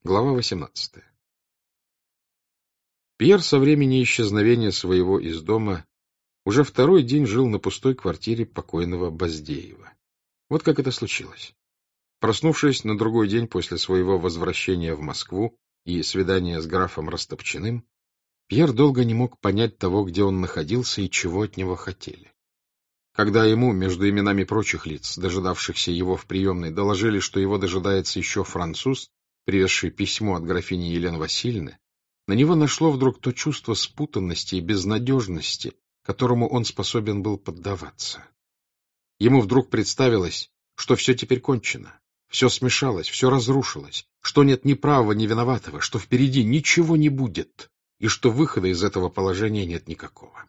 Глава 18. Пьер со времени исчезновения своего из дома уже второй день жил на пустой квартире покойного Баздеева. Вот как это случилось. Проснувшись на другой день после своего возвращения в Москву и свидания с графом Растопчиным, Пьер долго не мог понять того, где он находился и чего от него хотели. Когда ему, между именами прочих лиц, дожидавшихся его в приемной, доложили, что его дожидается еще француз, привезший письмо от графини Елены Васильевны, на него нашло вдруг то чувство спутанности и безнадежности, которому он способен был поддаваться. Ему вдруг представилось, что все теперь кончено, все смешалось, все разрушилось, что нет ни правого, ни виноватого, что впереди ничего не будет, и что выхода из этого положения нет никакого.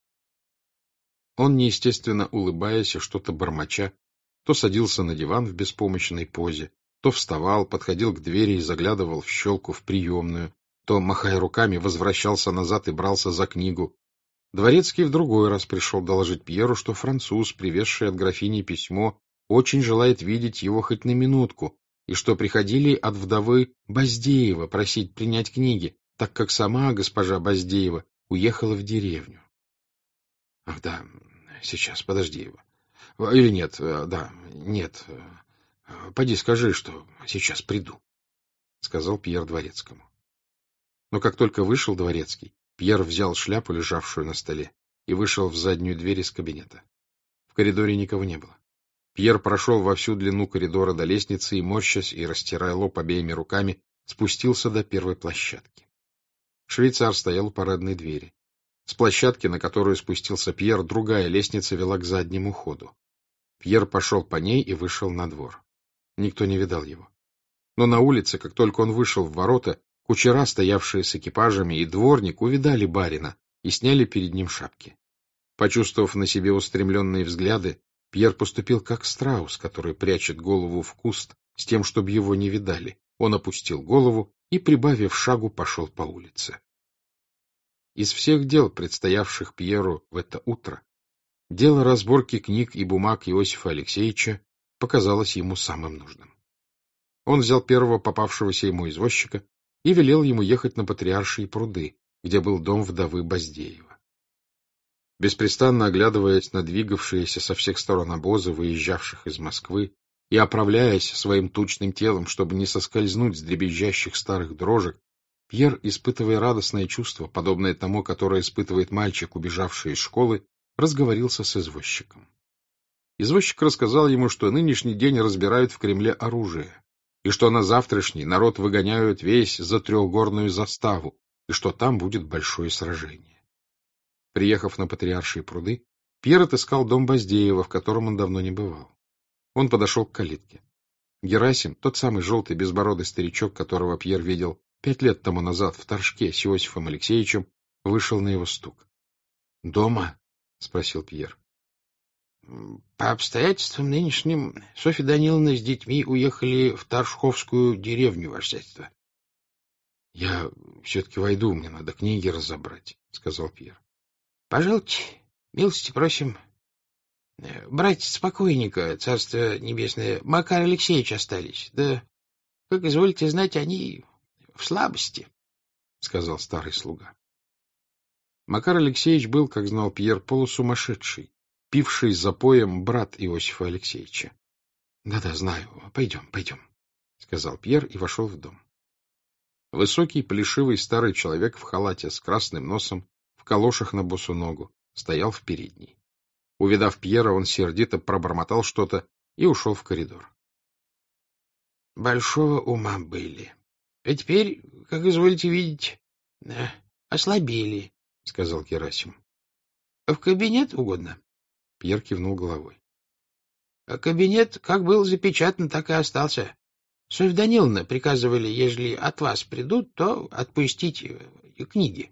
Он, неестественно улыбаясь и что-то бормоча, то садился на диван в беспомощной позе, то вставал, подходил к двери и заглядывал в щелку в приемную, то, махая руками, возвращался назад и брался за книгу. Дворецкий в другой раз пришел доложить Пьеру, что француз, привезший от графини письмо, очень желает видеть его хоть на минутку, и что приходили от вдовы Баздеева просить принять книги, так как сама госпожа Баздеева уехала в деревню. — Ах да, сейчас, подожди его. Или нет, да, нет. Поди скажи, что сейчас приду, — сказал Пьер дворецкому. Но как только вышел дворецкий, Пьер взял шляпу, лежавшую на столе, и вышел в заднюю дверь из кабинета. В коридоре никого не было. Пьер прошел во всю длину коридора до лестницы и, морщась и растирая лоб обеими руками, спустился до первой площадки. Швейцар стоял у парадной двери. С площадки, на которую спустился Пьер, другая лестница вела к заднему ходу. Пьер пошел по ней и вышел на двор. Никто не видал его. Но на улице, как только он вышел в ворота, кучера, стоявшие с экипажами, и дворник увидали барина и сняли перед ним шапки. Почувствовав на себе устремленные взгляды, Пьер поступил как страус, который прячет голову в куст с тем, чтобы его не видали. Он опустил голову и, прибавив шагу, пошел по улице. Из всех дел, предстоявших Пьеру в это утро, дело разборки книг и бумаг Иосифа Алексеевича показалось ему самым нужным. Он взял первого попавшегося ему извозчика и велел ему ехать на Патриаршие пруды, где был дом вдовы Баздеева. Беспрестанно оглядываясь на двигавшиеся со всех сторон обозы, выезжавших из Москвы, и оправляясь своим тучным телом, чтобы не соскользнуть с дребезжащих старых дрожек, Пьер, испытывая радостное чувство, подобное тому, которое испытывает мальчик, убежавший из школы, разговорился с извозчиком. Извозчик рассказал ему, что нынешний день разбирают в Кремле оружие, и что на завтрашний народ выгоняют весь за трехгорную заставу, и что там будет большое сражение. Приехав на Патриаршие пруды, Пьер отыскал дом Баздеева, в котором он давно не бывал. Он подошел к калитке. Герасим, тот самый желтый безбородый старичок, которого Пьер видел 5 лет тому назад в Торжке с Иосифом Алексеевичем, вышел на его стук. — Дома? — спросил Пьер. — По обстоятельствам нынешним Софья Даниловна с детьми уехали в Торжковскую деревню, ваше сельство. — Я все-таки войду, мне надо книги разобрать, — сказал Пьер. — Пожалуйте, милости просим. Братец покойника, царство небесное, Макар Алексеевич остались. Да, как изволите знать, они в слабости, — сказал старый слуга. Макар Алексеевич был, как знал Пьер, полусумасшедший, пивший запоем брат Иосифа Алексеевича. — Да-да, знаю. Пойдем, пойдем, — сказал Пьер и вошел в дом. Высокий, плешивый старый человек в халате с красным носом, в калошах на босу ногу, стоял в передней. Увидав Пьера, он сердито пробормотал что-то и ушел в коридор. — Большого ума были. А теперь, как изволите видеть, ослабели, — сказал Герасим. — В кабинет угодно? Пьер кивнул головой. — Кабинет как был запечатан, так и остался. Софья Даниловна приказывали, ежели от вас придут, то отпустить книги.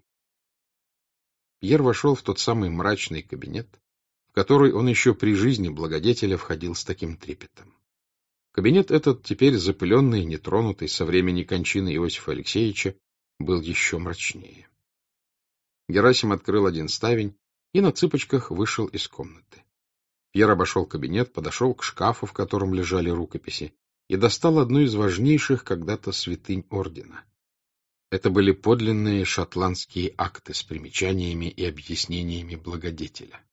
Пьер вошел в тот самый мрачный кабинет, в который он еще при жизни благодетеля входил с таким трепетом. Кабинет этот, теперь запыленный и нетронутый со времени кончины Иосифа Алексеевича, был еще мрачнее. Герасим открыл один ставень и на цыпочках вышел из комнаты. Пьер обошел кабинет, подошел к шкафу, в котором лежали рукописи, и достал одну из важнейших когда-то святынь ордена. Это были подлинные шотландские акты с примечаниями и объяснениями благодетеля.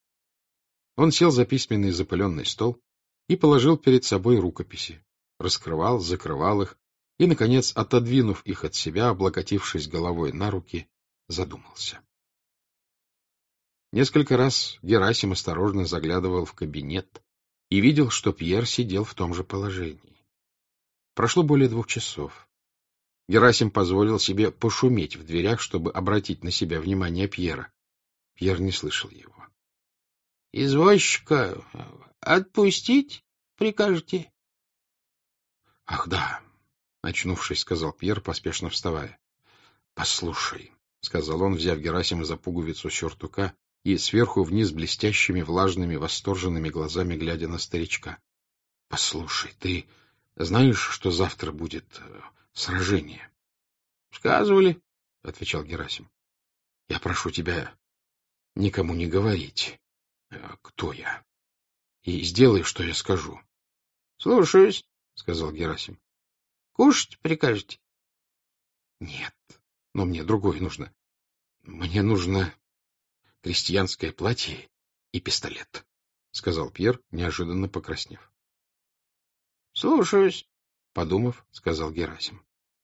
Он сел за письменный запыленный стол и положил перед собой рукописи, раскрывал, закрывал их и, наконец, отодвинув их от себя, облокотившись головой на руки, задумался. Несколько раз Герасим осторожно заглядывал в кабинет и видел, что Пьер сидел в том же положении. Прошло более 2 часов. Герасим позволил себе пошуметь в дверях, чтобы обратить на себя внимание Пьера. Пьер не слышал его. — Извозчика отпустить прикажете? — Ах, да, — очнувшись, сказал Пьер, поспешно вставая. — Послушай, — сказал он, взяв Герасима за пуговицу сюртука и сверху вниз блестящими, влажными, восторженными глазами глядя на старичка. — Послушай, ты знаешь, что завтра будет сражение? — Сказывали, — отвечал Герасим. — Я прошу тебя никому не говорить, кто я, и сделай, что я скажу. — Слушаюсь, — сказал Герасим. — Кушать прикажете? — Нет, но мне другое нужно. Мне нужно крестьянское платье и пистолет, — сказал Пьер, неожиданно покраснев. — Слушаюсь, — подумав, сказал Герасим.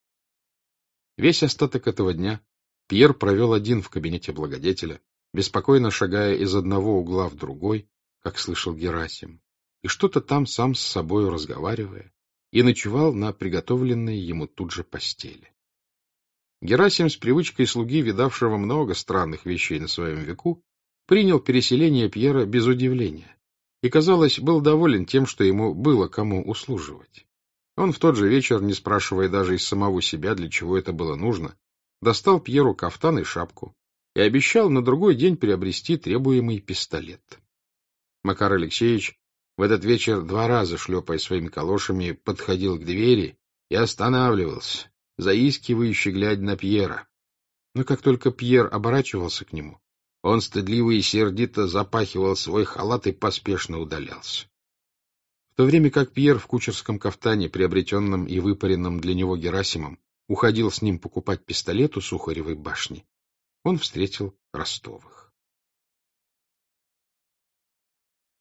Весь остаток этого дня Пьер провел один в кабинете благодетеля, беспокойно шагая из одного угла в другой, как слышал Герасим, и что-то там сам с собою разговаривая, и ночевал на приготовленной ему тут же постели. Герасим, с привычкой слуги, видавшего много странных вещей на своем веку, принял переселение Пьера без удивления и, казалось, был доволен тем, что ему было кому услуживать. Он в тот же вечер, не спрашивая даже из самого себя, для чего это было нужно, достал Пьеру кафтан и шапку и обещал на другой день приобрести требуемый пистолет. Макар Алексеевич в этот вечер 2 раза, шлепая своими калошами, подходил к двери и останавливался, заискивающе глядя на Пьера. Но как только Пьер оборачивался к нему, он стыдливо и сердито запахивал свой халат и поспешно удалялся. В то время как Пьер в кучерском кафтане, приобретенном и выпаренном для него Герасимом, уходил с ним покупать пистолет у Сухаревой башни, он встретил Ростовых.